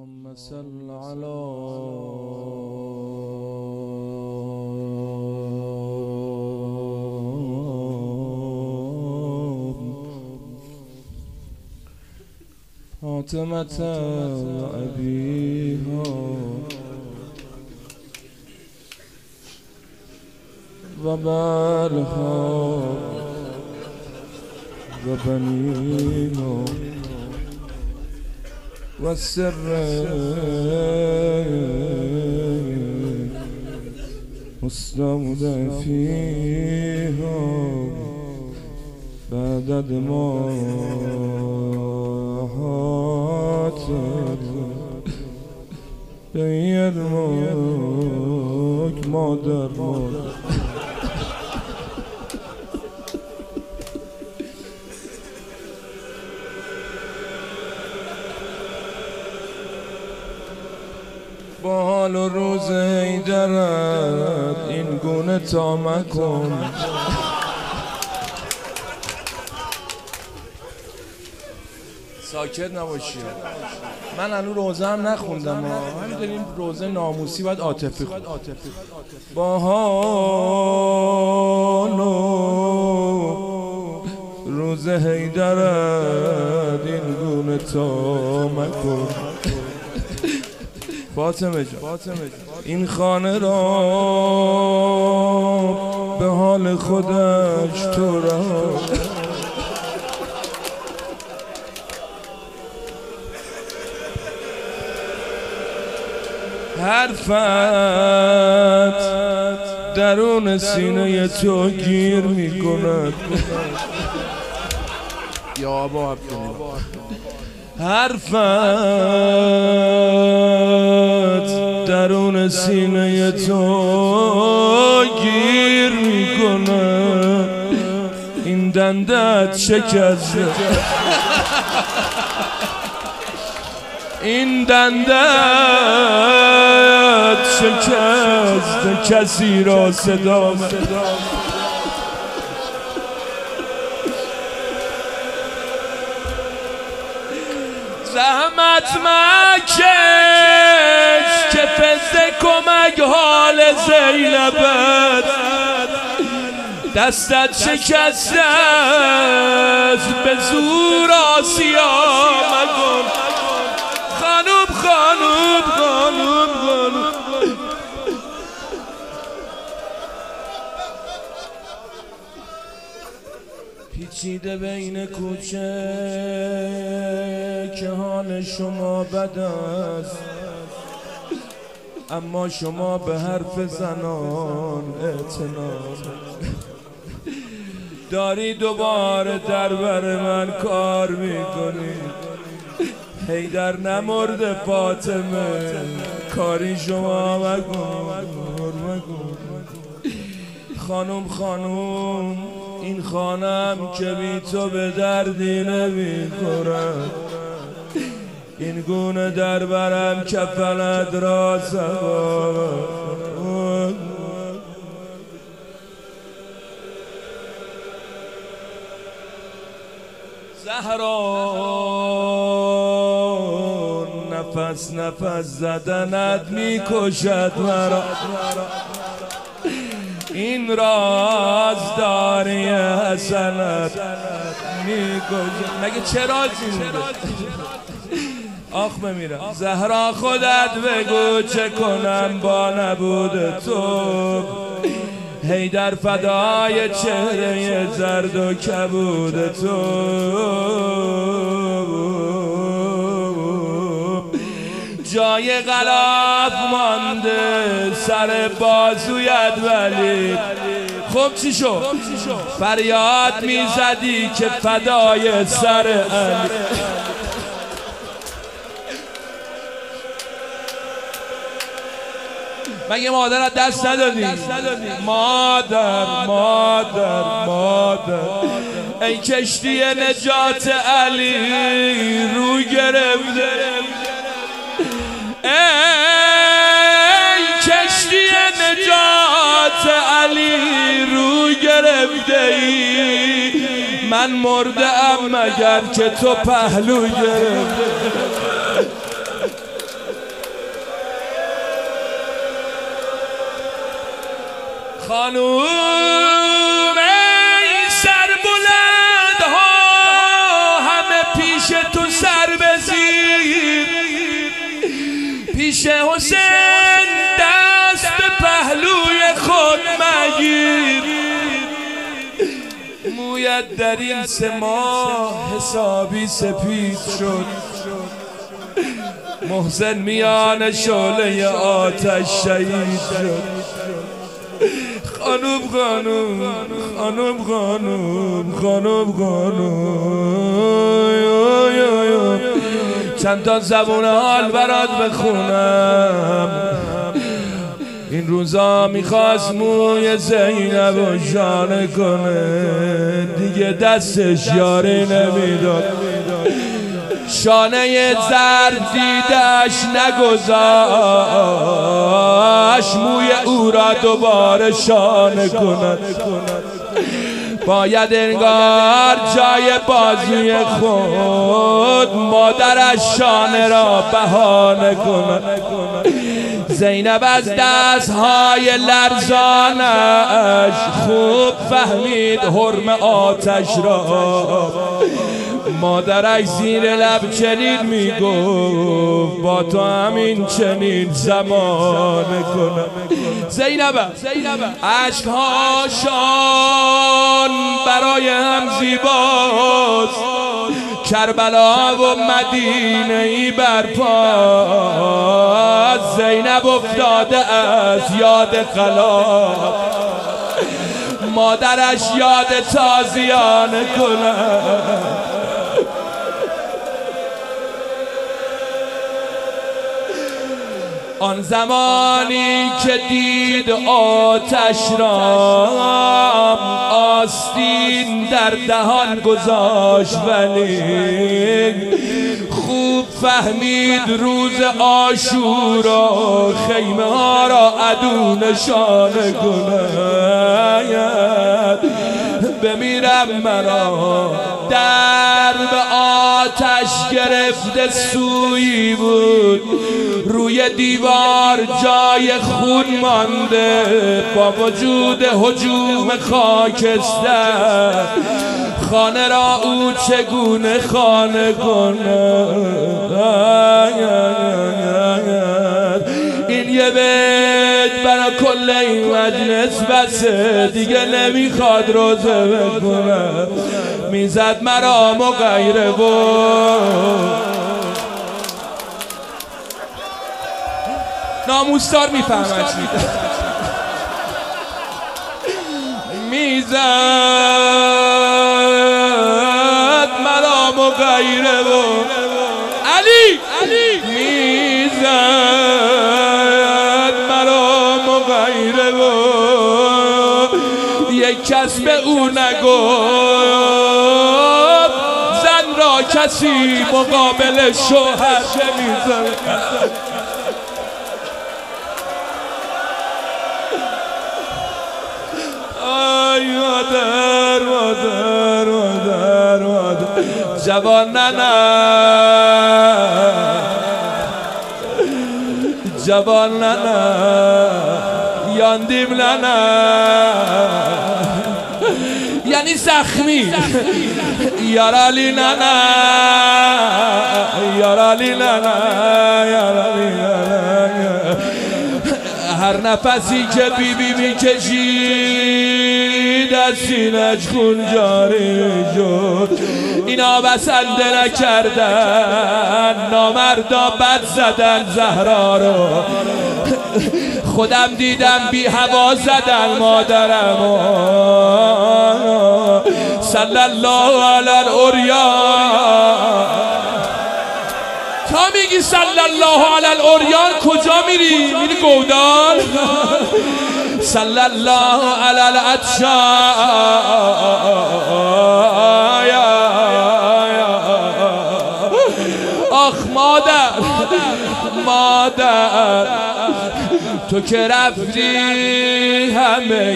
اللهم صل على فاطمة أبيها وبالها وبنيها والسر مستودع فيها بعدد ماهات بيرمك مادر با حال و روز حیدرت این گونه تا مکن. ساکت نباشی. من هنوز روزه هم نخوندم. همینطور این روزه ناموسی باید عاطفی خود. با حال و روز حیدرت این گونه تا مکن. فاطمه جان این خانه را به حال خودش تو را حرفت درون سینه تو گیر می کند. یا آبا حرفت درون سینه تو گیر میکنه. این دندت شکسته، این دندت شکسته کسی را صدا زحمت مکش که فزده کمک حال زینبت. دستت شکسته است به زور آسیا مکن. خانوم خانوم خانوم خانوم پیچیده بین کوچه که حال شما بد است، اما شما به حرف زنان اعتنا داری. دوباره در بر من کار میکنی. حیدر نمرده فاطمه، کاری شما مکن. خانوم خانوم این خانم که بی تو به دردی نمیخورم. این گونه در برم کفنت را سوار. زهرا نفس نفس زدنت میکشد مرا. این رازداری حسنت میکشد. مگه چه رازی مونده؟ آخ بمیرم. زهرا خودت بگو چه کنم با نبود تو. حیدر فدای چهره زرد و کبود تو. جای غلاف مانده سر بازویت ولی خب چی شد؟ فریاد میزدی که فدای سر علی. مگه مادرت دست ندادی؟ مادر مادر مادر ای کشتی نجات علی رو گرفته. ای کشتی نجات علی رو گرفته ای. من مرده ام مگر که تو پهلو گرفته. خانوم ای سربلند ها همه پیش تو سر بزیر، پیش حسین دست به پهلوی خود مگیر. مویت در این 3 ماه حسابی سپید شد، محسن میان شعله آتش شهید شد. خانوم خانوم خانوم خانوم خانوم خانوم چند تا زبون حال برات بخونم. این روزا میخواست موی زینب و شانه کنه، دیگه دستش یاری نمیداد، شانه زرد دیدش نگذاشت موی او را دوباره شانه کند. باید انگار جای بازوی خود مادرش شانه را بهانه کند. زینب از دستهای لرزانش خوب فهمید حرم آتش را. مادرش زیر لب چنین میگفت با تو همین چنین زمانه کنم. زینب عشقهاشان برای هم زیباست، کربلا و مدینه ای برپاست. زینب افتاده از یاد خلاق، مادرش یاد تازیانه کنه. آن زمانی که دید آتش را آستین در دهان گذاشت، ولی خوب فهمید روز عاشورا خیمه ها را عدو نشانه کند. بمیرم مرا درب آتش گرفته سویی بود، روی دیوار جای خون مانده با وجود هجوم خاکستر. خانه را او چگونه خانه کند؟ این یه بیت برای کل این مجلس بسه، دیگه نمیخواد روزه بکنم. میزد مرا مغیره بود ناموسدار میفهمد میزد مرا مغیره بود علی میزد مرا مغیره بود. یک کس به او نگفت زن را کسی مقابل شوهر نمیذاره. مادر جوان ننه یاندیم ننه یعنی زخمی یارالی ننه هر نفسی که بیبی میکشید از سینه‌اش خون جاری شد. اینا بسنده نکردن، نامردا بد زدن زهرا رو. خودم دیدم بی هوا زدن مادرمو. صلی الله علی الاریان. تا میگی صلی الله علی الاریان کجا میری؟ میری گودال؟ صلی الله علی العطشان. آخ مادر تو که رفتی همه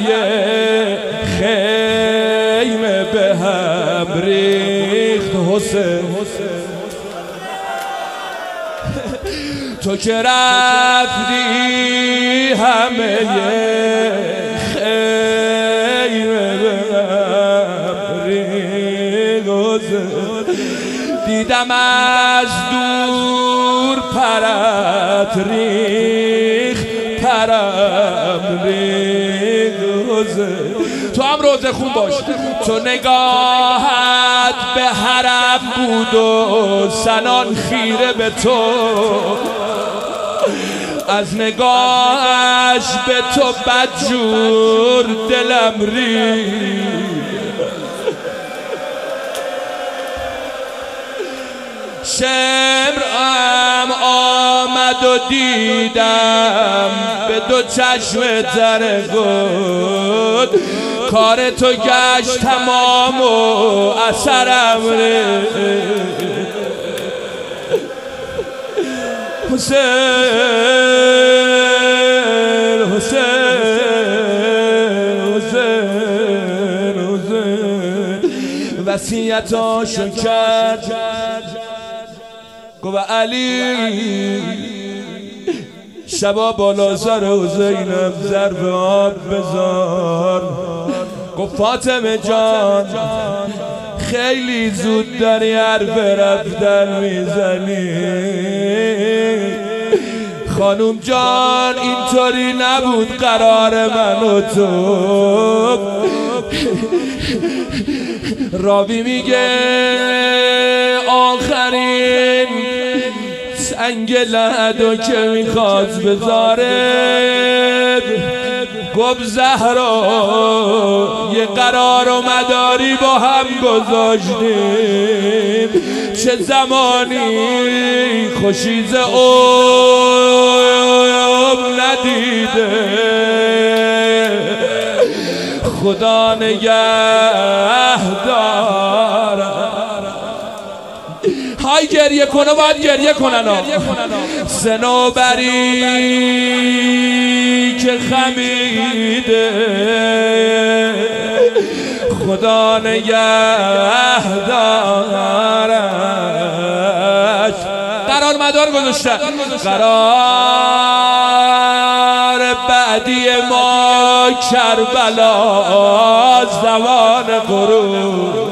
خیمه به هم ریخت حسین. تو که رفتی همه دیدم از دور پرت ریخ پرم ریخ تو هم روزه خون باش تو نگاهت به حرم بود و سنان خیره به تو از نگاهش به تو بدجور دلم ریخت شمرم آمد و دیدم به دو چشم تره گد کار تو گشت تمام و اثرم حسین وصیتاشو کرد گفت علی شبا بالا سر حسینم ظرف آب بذار گفت فاطمه جان خیلی زود داری حرف رفتن میزنی خانوم جان اینطوری نبود قرار من و تو راوی میگه آخرین سنگ لحدو که میخواست بذاره گفت زهرا یه قرار و مداری با هم گذاشتیم چه زمانی خوشیز ندیده خدا نگهدار های گریه کنه باید گریه کنن سنوبری که خمیده خدا نگهدارش قرار مدار گذاشتن قرار بعدی ما کربلا زمان غروب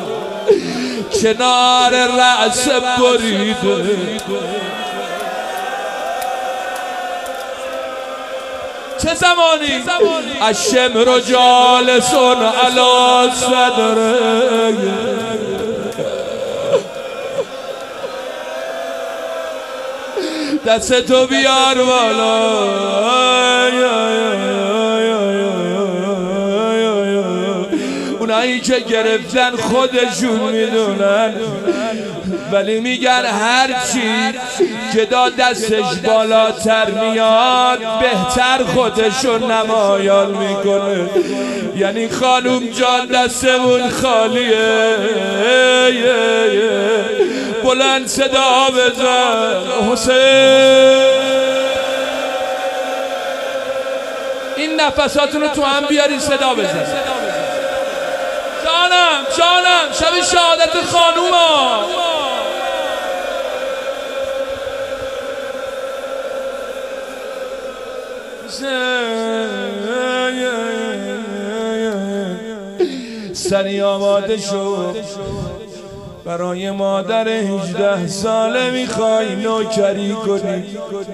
کنار رأس بریده چه زمانی الشمر جالسون علی صدره دست تو بیار بالا اونایی که گرفتن خودشون میدونن ولی میگن هرچی که داد دستش بالاتر میاد بهتر خودشون نمایان میکنه یعنی خانوم جان دستمون خالیه بلند صدا بزن حسین این نفساتون رو تو هم بیاری صدا بزن جانم شب شهادت خانوما سری آماده شد برای مادر 18 ساله میخوای نوکری کنی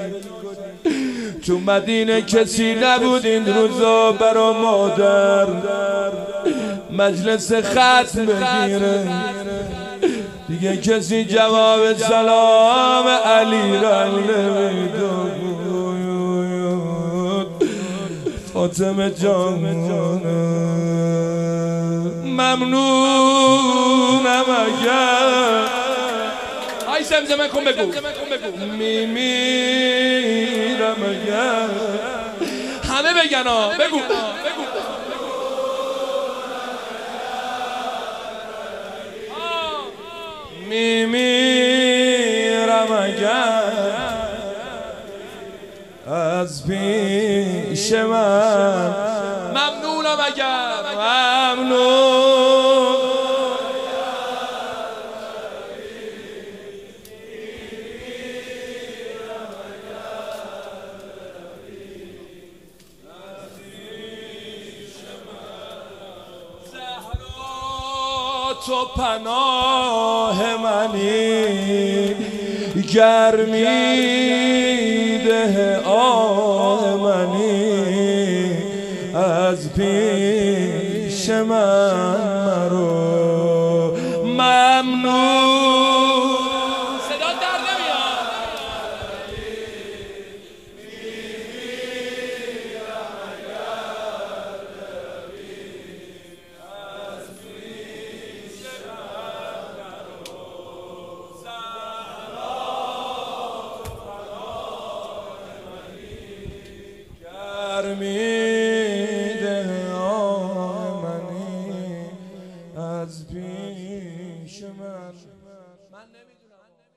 تو مدینه کسی نبود این روزا برا مادر مجلس ختم بگیره دیگه کسی جواب سلام علی را نمیداد فاطمه جان ممنونم اگر های زمزمه کن بگو میمیرم اگر همه بگن بگو میمیرم اگر از پیش من ممنونم اگر ممنون تو پناه منی، گرمی ده آه منی، از پیش من مرو. ممنون صدا در نمیاد. گرمیده آه منی، از پیش من نمیدونم.